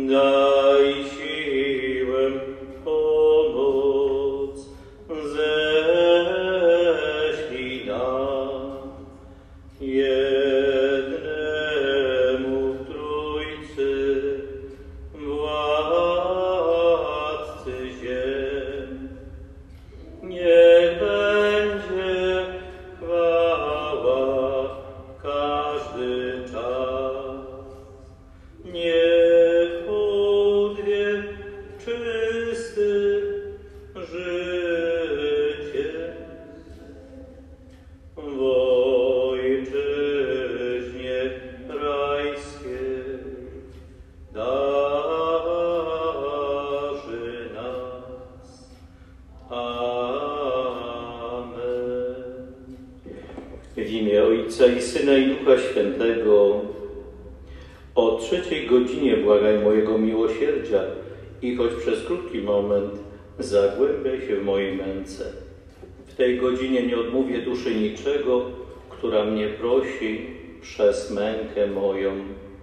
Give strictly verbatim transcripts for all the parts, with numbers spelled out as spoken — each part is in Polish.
daj siłę, pomoc, ześlij nam, jednemu w Trójcy, Władcy ziem. Niech będzie chwała każdy czas, niech udwie czysty życie w ojczyźnie rajskiej darzy nas. Amen. W imię Ojca i Syna i Ducha Świętego. O trzeciej godzinie błagaj mojego miłosierdzia i choć przez krótki moment zagłębiaj się w mojej męce. W tej godzinie nie odmówię duszy niczego, która mnie prosi przez mękę moją.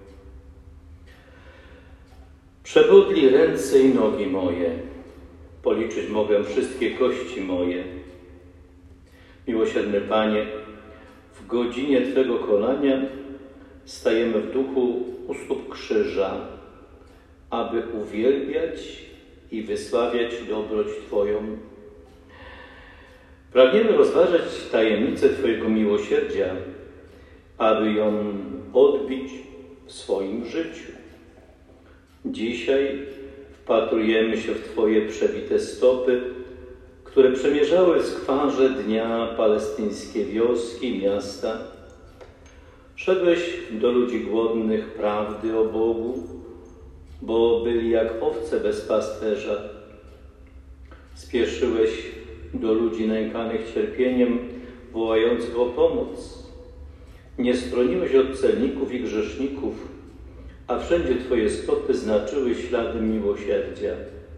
Przebodli ręce i nogi moje, policzyć mogę wszystkie kości moje. Miłosierny Panie, w godzinie Twego kolania stajemy w duchu u stóp krzyża, aby uwielbiać i wysławiać dobroć Twoją. Pragniemy rozważać tajemnicę Twojego miłosierdzia, aby ją odbić w swoim życiu. Dzisiaj wpatrujemy się w Twoje przebite stopy, które przemierzały skwarze dnia palestyńskie wioski, miasta. Szedłeś do ludzi głodnych prawdy o Bogu, bo byli jak owce bez pasterza. Spieszyłeś do ludzi nękanych cierpieniem, wołających o pomoc. Nie stroniłeś od celników i grzeszników, a wszędzie Twoje stopy znaczyły ślady miłosierdzia.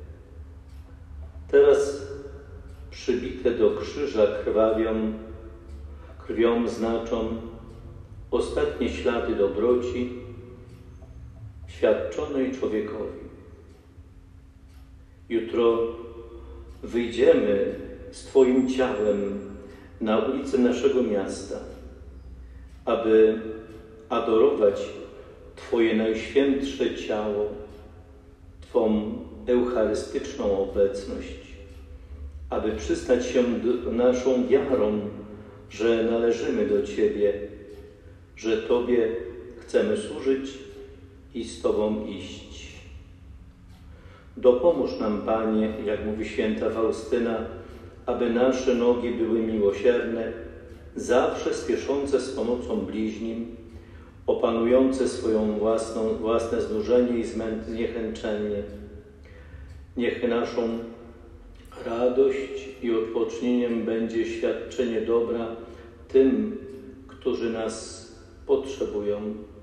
Teraz przybite do krzyża krwawią, krwią znaczą ostatnie ślady dobroci świadczonej człowiekowi. Jutro wyjdziemy z Twoim ciałem na ulice naszego miasta, aby adorować Twoje najświętsze ciało, Twą eucharystyczną obecność, aby przyznać się do, naszą wiarą, że należymy do Ciebie, że Tobie chcemy służyć i z Tobą iść. Dopomóż nam, Panie, jak mówi święta Faustyna, aby nasze nogi były miłosierne, zawsze spieszące z pomocą bliźnim, opanujące swoją własną, własne znużenie i zniechęczenie. Niech naszą radość i odpocznieniem będzie świadczenie dobra tym, którzy nas potrzebują.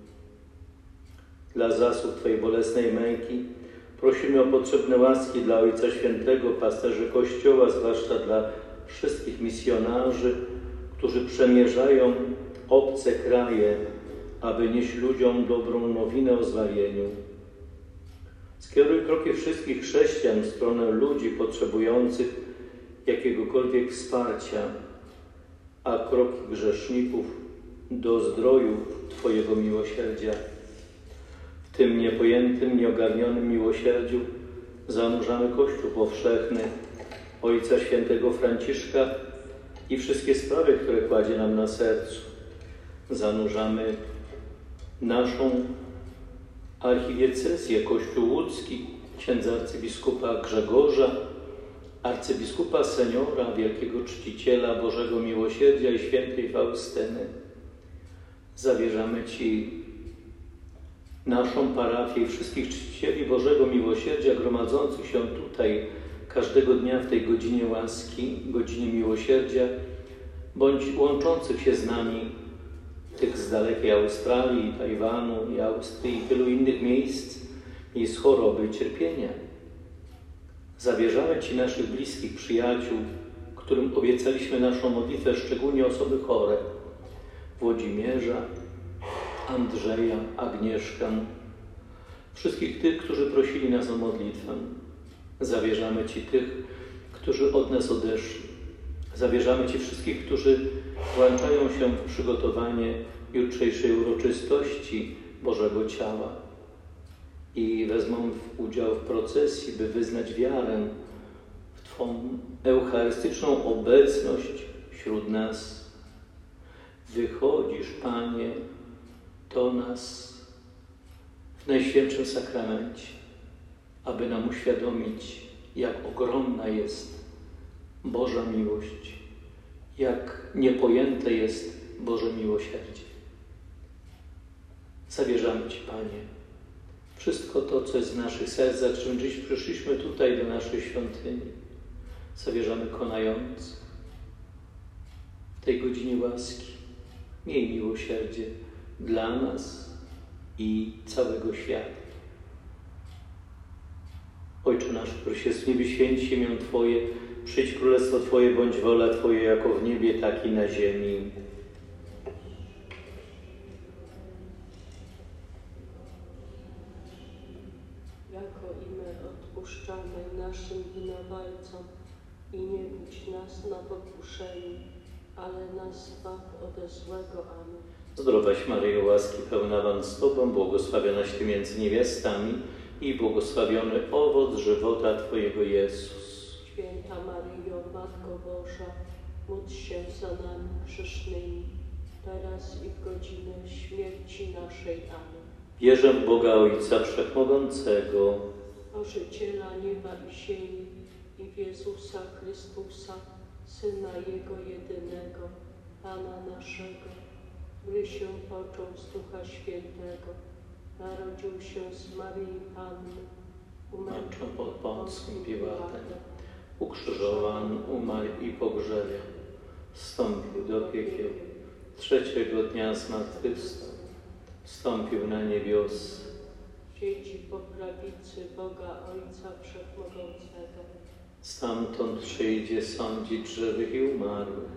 Dla zasług Twojej bolesnej męki prosimy o potrzebne łaski dla Ojca Świętego, pasterzy Kościoła, zwłaszcza dla wszystkich misjonarzy, którzy przemierzają obce kraje, aby nieść ludziom dobrą nowinę o zbawieniu. Skieruj kroki wszystkich chrześcijan w stronę ludzi potrzebujących jakiegokolwiek wsparcia, a kroki grzeszników do zdrojów Twojego miłosierdzia. W tym niepojętym, nieogarnionym miłosierdziu zanurzamy Kościół powszechny, Ojca Świętego Franciszka i wszystkie sprawy, które kładzie nam na sercu. Zanurzamy naszą archidiecezję, Kościół łódzki, księdza arcybiskupa Grzegorza, arcybiskupa seniora, wielkiego czciciela Bożego Miłosierdzia i świętej Faustyny. Zawierzamy Ci naszą parafię i wszystkich czcicieli Bożego Miłosierdzia gromadzących się tutaj każdego dnia w tej godzinie łaski, godzinie miłosierdzia, bądź łączących się z nami tych z dalekiej Australii, Tajwanu i Austrii i wielu innych miejsc, miejsc choroby i cierpienia. Zawierzamy Ci naszych bliskich przyjaciół, którym obiecaliśmy naszą modlitwę, szczególnie osoby chore, Włodzimierza, Andrzeja, Agnieszkę, wszystkich tych, którzy prosili nas o modlitwę. Zawierzamy Ci tych, którzy od nas odeszli. Zawierzamy Ci wszystkich, którzy włączają się w przygotowanie jutrzejszej uroczystości Bożego Ciała i wezmą udział w procesji, by wyznać wiarę w Twą eucharystyczną obecność wśród nas. Wychodzisz, Panie, do nas w Najświętszym Sakramencie, aby nam uświadomić, jak ogromna jest Boża miłość, jak niepojęte jest Boże miłosierdzie. Zawierzamy Ci, Panie, wszystko to, co jest w naszych sercach, czym dziś przyszliśmy tutaj do naszej świątyni. Zawierzamy konając w tej godzinie łaski. Miej miłosierdzie dla nas i całego świata. Ojcze nasz, który jest w niebie, święć się imię Twoje, przyjdź królestwo Twoje, bądź wola Twoja jako w niebie, tak i na ziemi. Jako i my odpuszczamy naszym winowajcom i nie budź nas na pokuszenie, ale nas zbaw ode złego. Amen. Zdrowaś Maryjo, łaski pełna Pan z Tobą, błogosławionaś Ty między niewiastami i błogosławiony owoc żywota Twojego, Jezus. Święta Maryjo, Matko Boża, módl się za nami grzesznymi, teraz i w godzinę śmierci naszej. Amen. Wierzę w Boga Ojca Wszechmogącego, Stworzyciela nieba i ziemi i w Jezusa Chrystusa, Syna Jego jedynego, Pana naszego, który się począł z Ducha Świętego, narodził się z Maryi Panny, umęczon pod Pąckim Piłatem, ukrzyżowany, umarł i pogrzebia, wstąpił do piekieł, trzeciego dnia zmartwychwstał, wstąpił na niebiosy, siedzi po prawicy Boga Ojca Wszechmogącego. Stamtąd przyjdzie sądzić żywych i umarłych.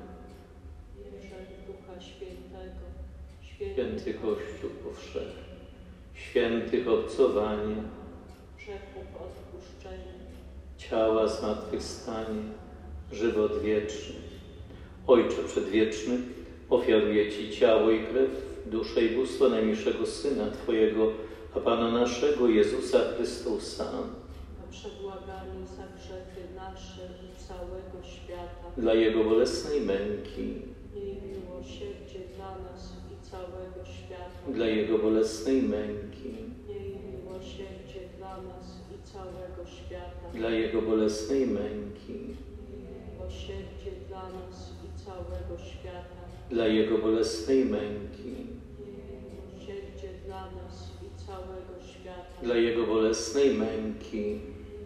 Wierzę w Ducha Świętego, Święty Kościół powszechny, świętych obcowanie, grzechów odpuszczenie, ciała zmartwychwstanie, żywot wieczny. Ojcze Przedwieczny, ofiaruję Ci ciało i krew, duszę i bóstwo najmilszego Syna Twojego, a Pana naszego Jezusa Chrystusa, a przebłaganie za grzechy nasze i całego świata. dla Jego bolesnej męki, Miej miłosierdzie dla nas i całego świata. dla Jego bolesnej męki, Miej miłosierdzie dla nas i całego świata. dla Jego bolesnej męki, Miłosierdzie dla nas i całego świata. dla Jego bolesnej męki, Miłosierdzie dla nas i całego świata. dla Jego bolesnej męki,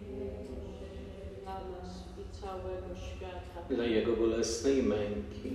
Dla nas i całego świata. dla Jego bolesnej męki,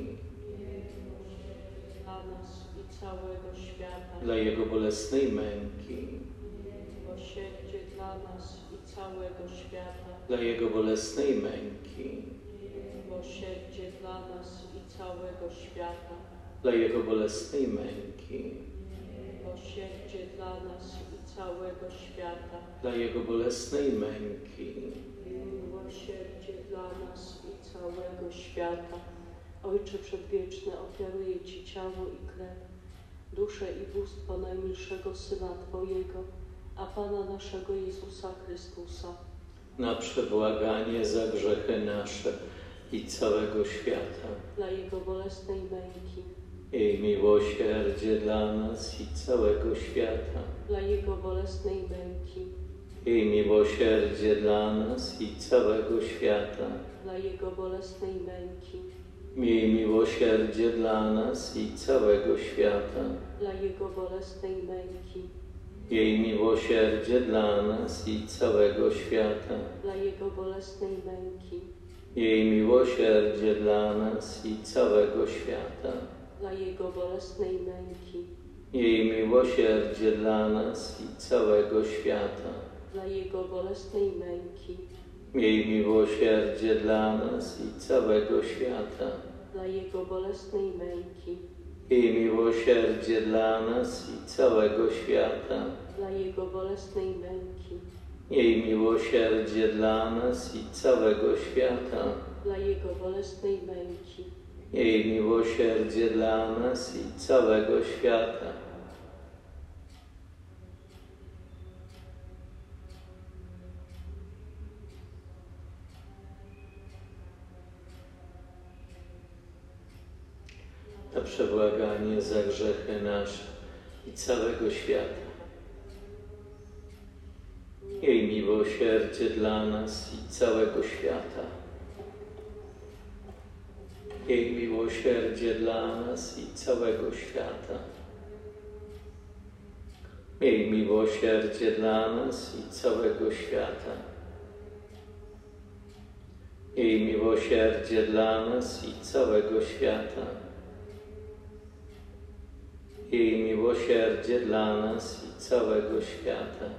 Dla nas i całego świata. dla Jego bolesnej męki, Miłosierdzie dla nas i całego świata. dla Jego bolesnej męki, Miłosierdzie dla nas i całego świata. dla Jego bolesnej męki, Miłosierdzie dla nas i całego świata. dla Jego bolesnej męki. Miłosierdzie dla nas i całego świata. Ojcze Przedwieczny, ofiaruję Ci ciało i krew, duszę i bóstwo najmilszego Syna Twojego, a Pana naszego Jezusa Chrystusa, na przebłaganie za grzechy nasze i całego świata. dla Jego bolesnej męki, Jej miłosierdzie dla nas i całego świata. dla Jego bolesnej męki, Jej miłosierdzie dla nas i całego świata. dla Jego bolesnej męki, Miej miłosierdzie dla nas i całego świata. dla Jego bolesnej męki, Jej miłosierdzie dla nas i całego świata. dla Jego bolesnej męki, Jej miłosierdzie dla nas i całego świata. dla Jego bolesnej męki, Jej miłosierdzie dla nas i całego świata. dla Jego bolesnej męki, Miej miłosierdzie dla nas i całego świata. dla Jego bolesnej męki, Jej miłosierdzie dla nas i całego świata. dla Jego bolesnej męki, Jej miłosierdzie dla nas i całego świata. dla Jego bolesnej męki, Jej miłosierdzie dla nas i całego świata. Na przebłaganie za grzechy nasze i całego świata. Jej miłosierdzie dla nas i całego świata. Jej miłosierdzie dla nas i całego świata. Jej miłosierdzie dla nas i całego świata. Jej miłosierdzie dla nas i całego świata. Jej miłosierdzie dla nas i całego świata.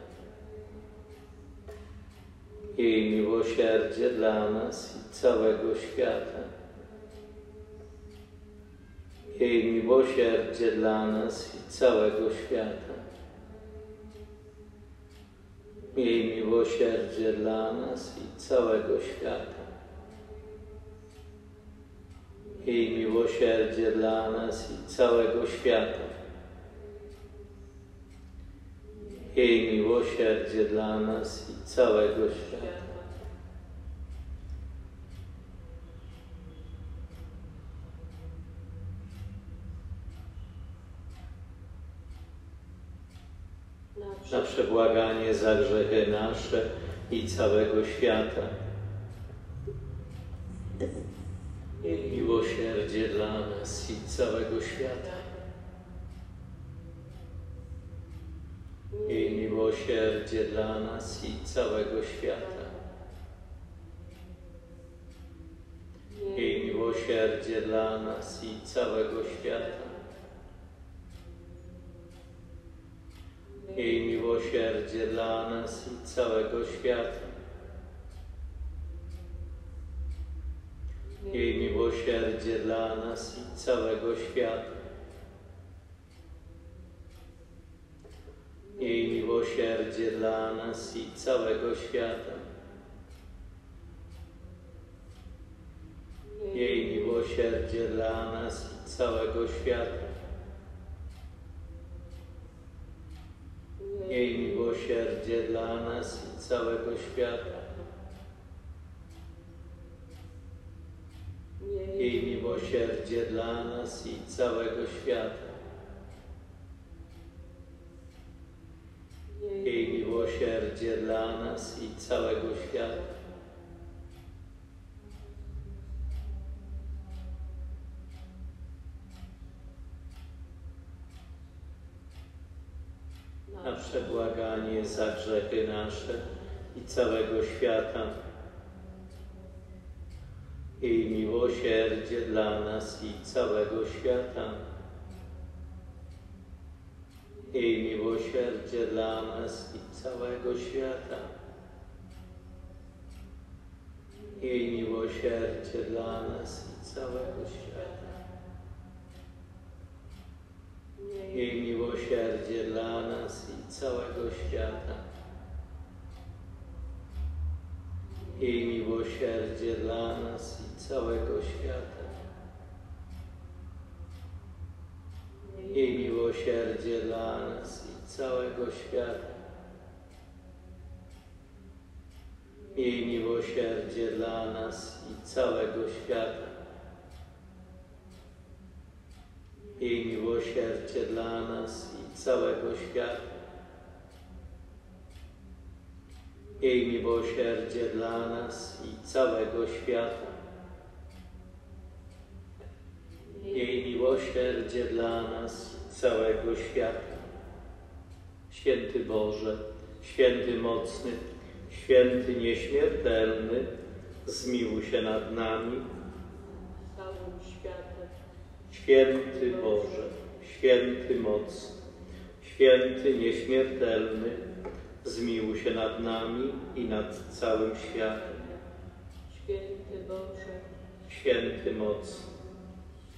Jej miłosierdzie dla nas i całego świata. Jej miłosierdzie dla nas i całego świata. Jej miłosierdzie dla nas i całego świata. Jej miłosierdzie dla nas i całego świata. Jej miłosierdzie dla nas i całego świata. Na przebłaganie za grzechy nasze i całego świata. Jej miłosierdzie dla nas i całego świata. Jej miłosierdzie dla nas i całego świata. Jej miłosierdzie dla nas i całego świata. Jej miłosierdzie dla nas i całego świata. Jej miłosierdzie dla nas i całego świata. Jej miłosierdzie dla nas i całego świata. Jej miłosierdzie dla nas i całego świata. Jej miłosierdzie dla nas i całego świata. Jej miłosierdzie dla nas i całego świata. Jej miłosierdzie dla nas i całego świata. Na przebłaganie za grzechy nasze i całego świata. Jej miłosierdzie dla nas i całego świata. Jej miłosierdzie dla nas i całego świata. Jej miłosierdzie dla nas i całego świata. Jej miłosierdzie dla nas i całego świata. Jej miłosierdzie dla nas i całego świata. Jej miłosierdzie dla nas i całego świata. Jej miłosierdzie dla nas i całego świata. Jej miłosierdzie dla nas i całego świata. Jej miłosierdzie dla nas i całego świata. Jej miłosierdzie dla nas i całego świata. Święty Boże, święty mocny, święty nieśmiertelny, zmiłuj się nad nami. całym światem. Święty Boże, święty mocny, święty nieśmiertelny, zmiłuj się nad nami i nad całym światem. Święty Boże, Święty mocny,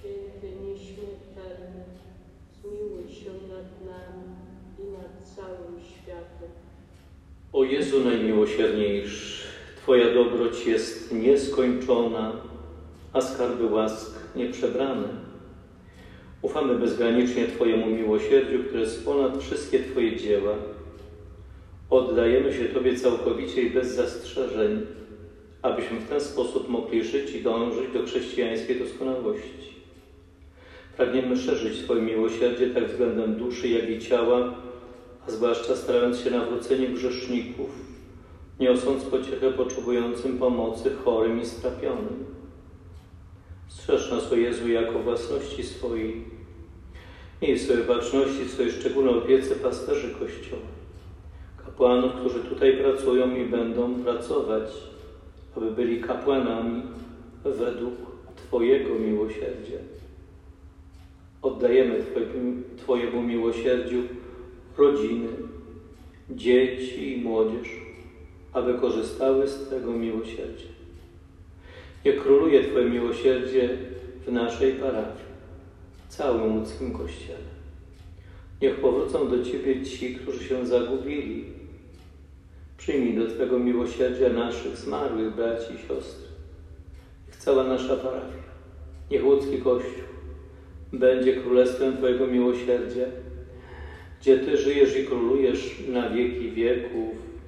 Święty nieśmiertelny, zmiłuj się nad nami i nad całym światem. O Jezu najmiłosierniejszy, Twoja dobroć jest nieskończona, a skarby łask nieprzebrane. Ufamy bezgranicznie Twojemu miłosierdziu, które jest ponad wszystkie Twoje dzieła. Oddajemy się Tobie całkowicie i bez zastrzeżeń, abyśmy w ten sposób mogli żyć i dążyć do chrześcijańskiej doskonałości. Pragniemy szerzyć Twoje miłosierdzie tak względem duszy, jak i ciała, a zwłaszcza starając się nawrócenie grzeszników, niosąc pociechę potrzebującym pomocy, chorym i strapionym. Strzeż nas, o Jezu, jako własności swojej. Miej w swojej baczności, w swojej szczególnej opiece pasterzy Kościoła, kapłanów, którzy tutaj pracują i będą pracować, aby byli kapłanami według Twojego miłosierdzia. Oddajemy Twojemu miłosierdziu rodziny, dzieci i młodzież, aby korzystały z tego miłosierdzia. Niech króluje Twoje miłosierdzie w naszej parafii, w całym łódzkim Kościele. Niech powrócą do Ciebie ci, którzy się zagubili. Przyjmij do Twego miłosierdzia naszych zmarłych braci i siostry. Niech cała nasza parafia, niech łódzki Kościół będzie królestwem Twojego miłosierdzia, gdzie Ty żyjesz i królujesz na wieki wieków.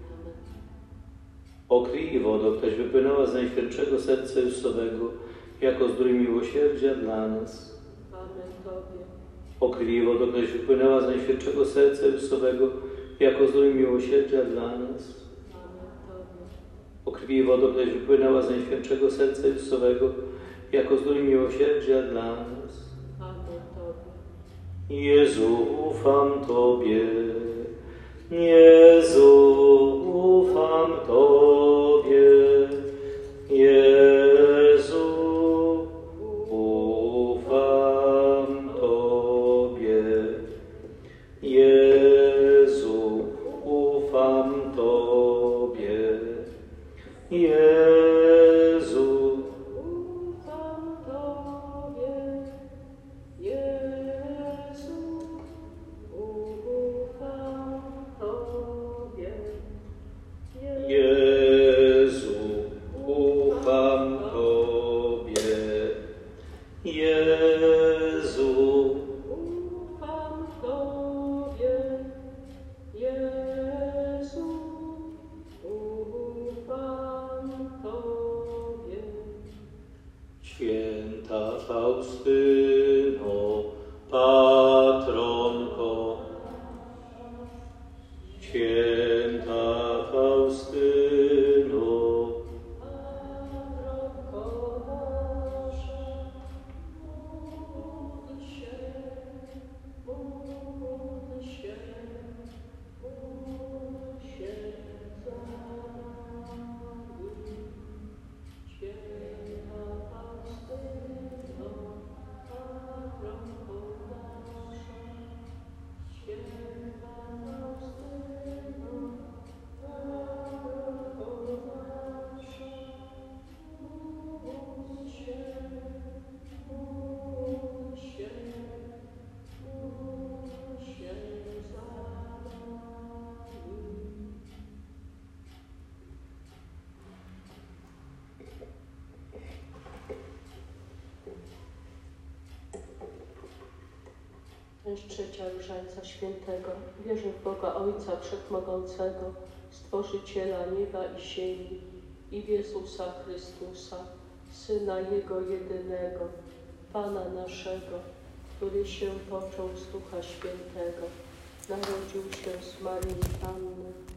O krwi i wodo, któraś wypłynęła z Najświętszego Serca Jezusowego jako zdrój miłosierdzia dla nas. Amen Tobie. O krwi i wodo, któraś wypłynęła z Najświętszego Serca Jezusowego jako zdrój miłosierdzia dla nas. Amen Tobie. O krwi i wodo, któraś wypłynęła z Najświętszego Serca Jezusowego jako zdrój miłosierdzia dla nas. Amen Tobie. Jezu, ufam Tobie. Jezu, ufam Tobie. Jezu, ufam Tobie. Jezu, ufam Tobie. Jezu, Ufam Tobie. Jezu, ufam Tobie. Jezu, ufam Tobie. Jezu, Ufam Tobie. Jezu, ufam Tobie. Święta Faustyno, patronko. Święta Faustyno, Patronko nasza, módl się, módl się, módl się za nami. Święta Faustyno, patronko nasza, święta Faustyno, patronko nasza, módl się, módl się, módl się za nami. Część trzecia Różańca Świętego. Wierzę w Boga Ojca Wszechmogącego, Stworzyciela nieba i ziemi i w Jezusa Chrystusa, Syna Jego jedynego, Pana naszego, który się począł z Ducha Świętego, narodził się z Maryi Panny,